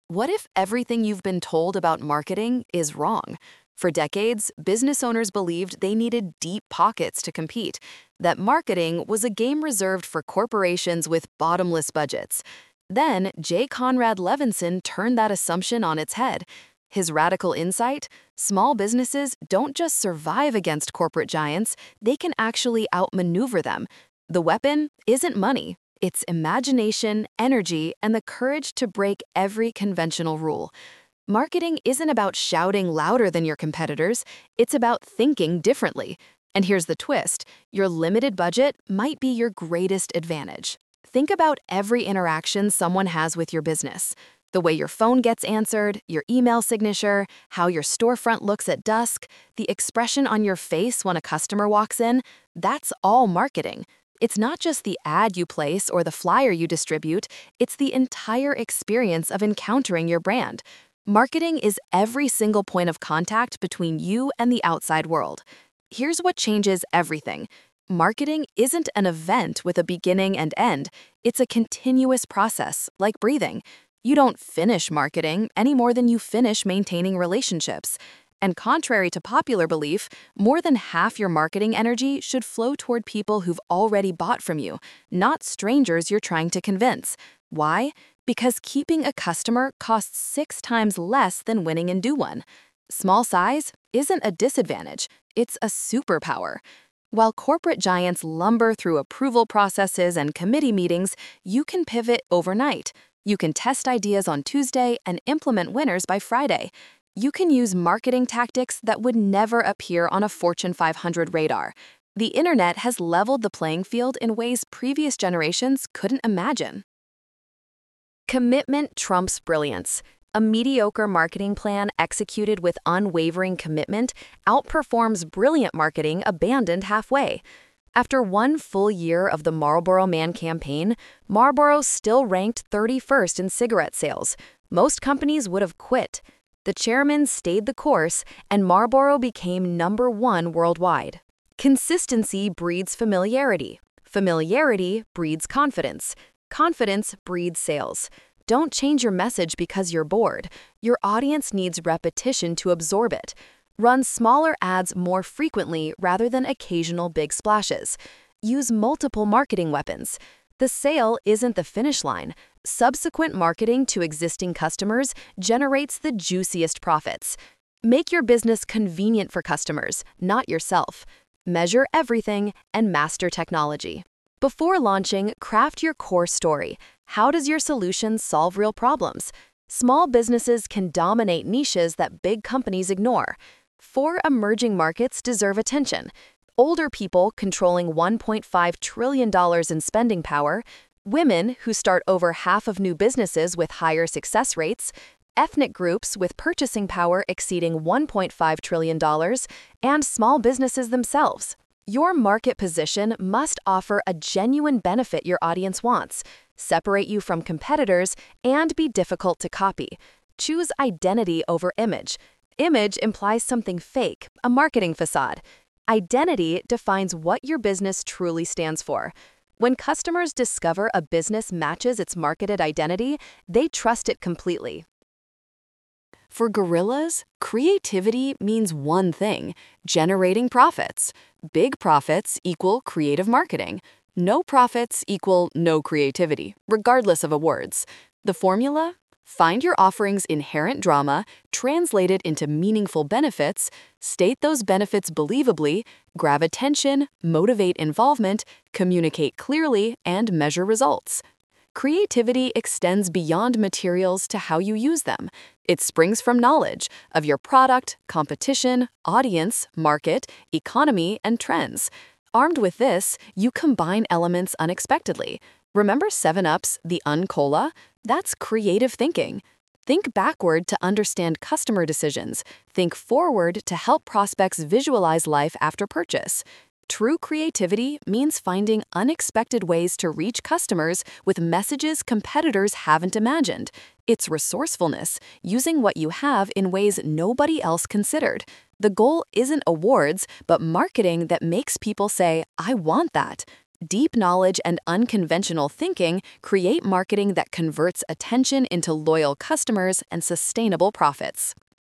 What if everything you've been told about marketing is wrong? For decades, business owners believed they needed deep pockets to compete, that marketing was a game reserved for corporations with bottomless budgets. Then, J. Conrad Levinson turned that assumption on its head. His radical insight: small businesses don't just survive against corporate giants, they can actually outmaneuver them. The weapon isn't money. It's imagination, energy, and the courage to break every conventional rule. Marketing isn't about shouting louder than your competitors, it's about thinking differently. And here's the twist: your limited budget might be your greatest advantage. Think about every interaction someone has with your business. The way your phone gets answered, your email signature, how your storefront looks at dusk, the expression on your face when a customer walks in, that's all marketing. It's not just the ad you place or the flyer you distribute, it's the entire experience of encountering your brand. Marketing is every single point of contact between you and the outside world. Here's what changes everything. Marketing isn't an event with a beginning and end. It's a continuous process, like breathing. You don't finish marketing any more than you finish maintaining relationships. And contrary to popular belief, more than half your marketing energy should flow toward people who've already bought from you, not strangers you're trying to convince. Why? Because keeping a customer costs 6 times less than winning and do one. Small size isn't a disadvantage, it's a superpower. While corporate giants lumber through approval processes and committee meetings, you can pivot overnight. You can test ideas on Tuesday and implement winners by Friday. You can use marketing tactics that would never appear on a Fortune 500 radar. The internet has leveled the playing field in ways previous generations couldn't imagine. Commitment trumps brilliance. A mediocre marketing plan executed with unwavering commitment outperforms brilliant marketing abandoned halfway. After one full year of the Marlboro Man campaign, Marlboro still ranked 31st in cigarette sales. Most companies would have quit. The chairman stayed the course, and Marlboro became #1 worldwide. Consistency breeds familiarity. Familiarity breeds confidence. Confidence breeds sales. Don't change your message because you're bored. Your audience needs repetition to absorb it. Run smaller ads more frequently rather than occasional big splashes. Use multiple marketing weapons. The sale isn't the finish line. Subsequent marketing to existing customers generates the juiciest profits. Make your business convenient for customers, not yourself. Measure everything and master technology. Before launching, craft your core story. How does your solution solve real problems? Small businesses can dominate niches that big companies ignore. 4 emerging markets deserve attention: older people controlling $1.5 trillion in spending power, women who start over half of new businesses with higher success rates, ethnic groups with purchasing power exceeding $1.5 trillion, and small businesses themselves. Your market position must offer a genuine benefit your audience wants, separate you from competitors, and be difficult to copy. Choose identity over image. Image implies something fake, a marketing facade. Identity defines what your business truly stands for. When customers discover a business matches its marketed identity, they trust it completely. For gorillas, creativity means one thing: generating profits. Big profits equal creative marketing. No profits equal no creativity, regardless of awards. The formula? Find your offering's inherent drama, translate it into meaningful benefits, state those benefits believably, grab attention, motivate involvement, communicate clearly, and measure results. Creativity extends beyond materials to how you use them. It springs from knowledge of your product, competition, audience, market, economy, and trends. Armed with this, you combine elements unexpectedly. Remember 7UP's The Uncola? That's creative thinking. Think backward to understand customer decisions. Think forward to help prospects visualize life after purchase. True creativity means finding unexpected ways to reach customers with messages competitors haven't imagined. It's resourcefulness, using what you have in ways nobody else considered. The goal isn't awards, but marketing that makes people say, "I want that." Deep knowledge and unconventional thinking create marketing that converts attention into loyal customers and sustainable profits.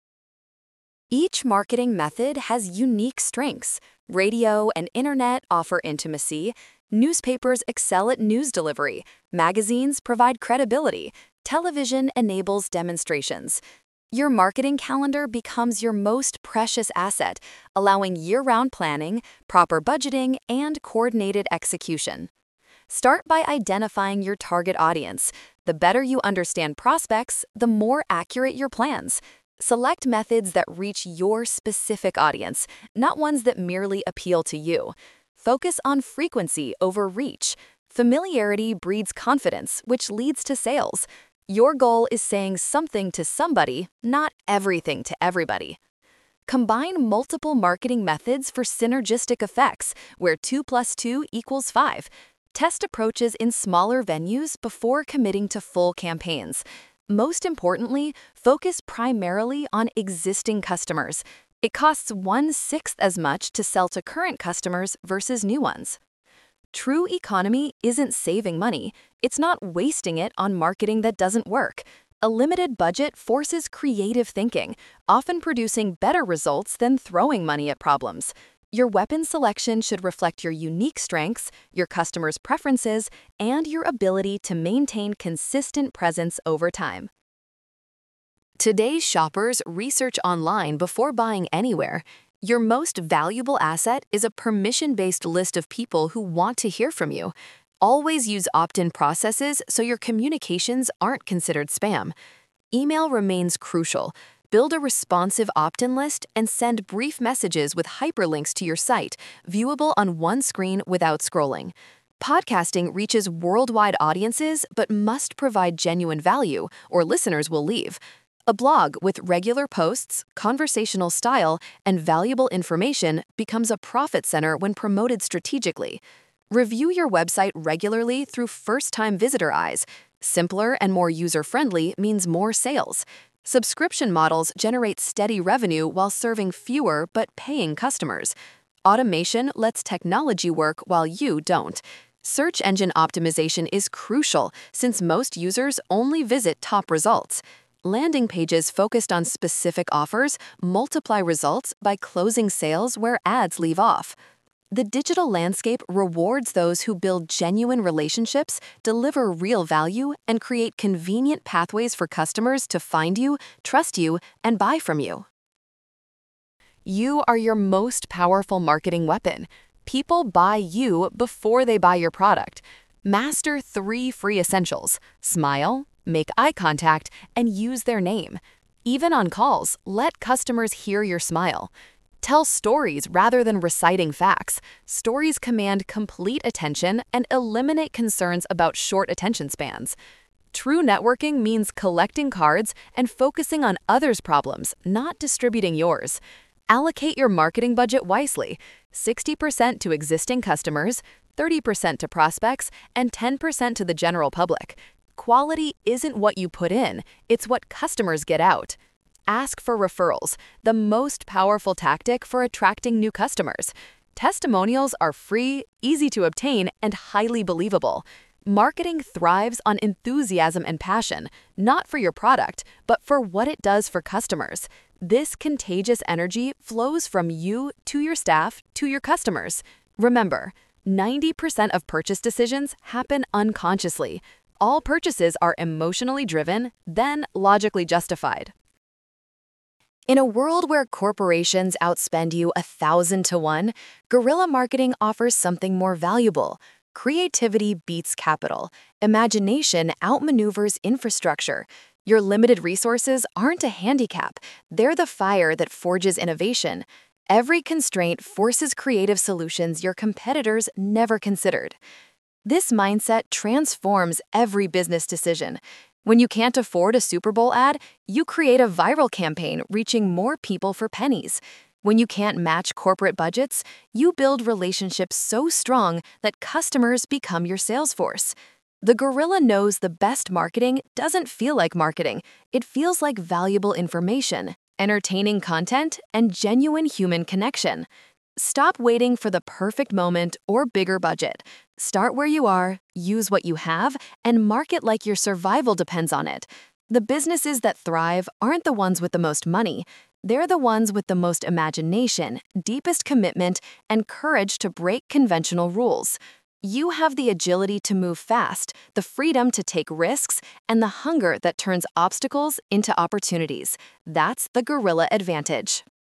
Each marketing method has unique strengths. Radio and internet offer intimacy, newspapers excel at news delivery, magazines provide credibility, television enables demonstrations. Your marketing calendar becomes your most precious asset, allowing year-round planning, proper budgeting, and coordinated execution. Start by identifying your target audience. The better you understand prospects, the more accurate your plans. Select methods that reach your specific audience, not ones that merely appeal to you. Focus on frequency over reach. Familiarity breeds confidence, which leads to sales. Your goal is saying something to somebody, not everything to everybody. Combine multiple marketing methods for synergistic effects, where 2 plus 2 equals 5. Test approaches in smaller venues before committing to full campaigns. Most importantly, focus primarily on existing customers. It costs 1/6 as much to sell to current customers versus new ones. True economy isn't saving money, it's not wasting it on marketing that doesn't work. A limited budget forces creative thinking, often producing better results than throwing money at problems. Your weapon selection should reflect your unique strengths, your customers' preferences, and your ability to maintain consistent presence over time. Today's shoppers research online before buying anywhere. Your most valuable asset is a permission-based list of people who want to hear from you. Always use opt-in processes so your communications aren't considered spam. Email remains crucial. Build a responsive opt-in list and send brief messages with hyperlinks to your site, viewable on one screen without scrolling. Podcasting reaches worldwide audiences but must provide genuine value, or listeners will leave. A blog with regular posts, conversational style, and valuable information becomes a profit center when promoted strategically. Review your website regularly through first-time visitor eyes. Simpler and more user-friendly means more sales. Subscription models generate steady revenue while serving fewer but paying customers. Automation lets technology work while you don't. Search engine optimization is crucial since most users only visit top results. Landing pages focused on specific offers multiply results by closing sales where ads leave off. The digital landscape rewards those who build genuine relationships, deliver real value, and create convenient pathways for customers to find you, trust you, and buy from you. You are your most powerful marketing weapon. People buy you before they buy your product. Master 3 free essentials: smile, make eye contact, and use their name. Even on calls, let customers hear your smile. Tell stories rather than reciting facts. Stories command complete attention and eliminate concerns about short attention spans. True networking means collecting cards and focusing on others' problems, not distributing yours. Allocate your marketing budget wisely: 60% to existing customers, 30% to prospects, and 10% to the general public. Quality isn't what you put in, it's what customers get out. Ask for referrals, the most powerful tactic for attracting new customers. Testimonials are free, easy to obtain, and highly believable. Marketing thrives on enthusiasm and passion, not for your product, but for what it does for customers. This contagious energy flows from you to your staff to your customers. Remember, 90% of purchase decisions happen unconsciously. All purchases are emotionally driven, then logically justified. In a world where corporations outspend you 1,000 to 1, guerrilla marketing offers something more valuable. Creativity beats capital. Imagination outmaneuvers infrastructure. Your limited resources aren't a handicap. They're the fire that forges innovation. Every constraint forces creative solutions your competitors never considered. This mindset transforms every business decision. When you can't afford a Super Bowl ad, you create a viral campaign reaching more people for pennies. When you can't match corporate budgets, you build relationships so strong that customers become your sales force. The guerrilla knows the best marketing doesn't feel like marketing. It feels like valuable information, entertaining content, and genuine human connection. Stop waiting for the perfect moment or bigger budget. Start where you are, use what you have, and market like your survival depends on it. The businesses that thrive aren't the ones with the most money. They're the ones with the most imagination, deepest commitment, and courage to break conventional rules. You have the agility to move fast, the freedom to take risks, and the hunger that turns obstacles into opportunities. That's the Gorilla Advantage.